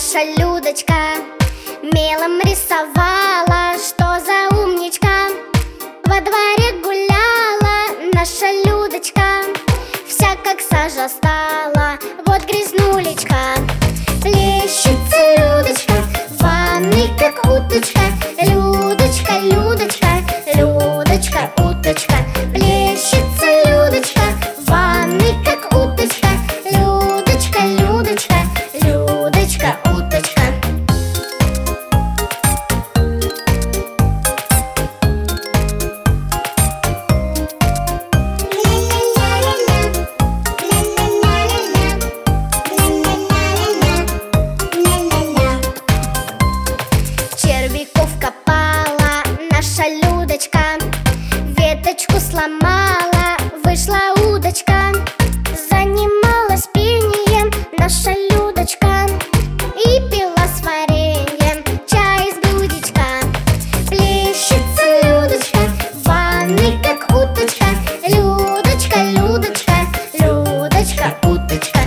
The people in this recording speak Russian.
наша Людочка мелом рисовала, что за умничка. Во дворе гуляла наша Людочка, вся как сажа стала, вот грязнулечка. Плещется Людочка в ванной, как уточка. Людочка, Людочка, Людочка, уточка. Плещется Людочка в ванной, как уточка. Людочка, Людочка, Людочка, уточка. Червяков копала наша Людочка, веточку сломала, вышла удочка. Занималась пением наша Людочка и пила с вареньем чай из блюдечка. Плещется Людочка в ванной, как уточка. Людочка, Людочка, Людочка, уточка.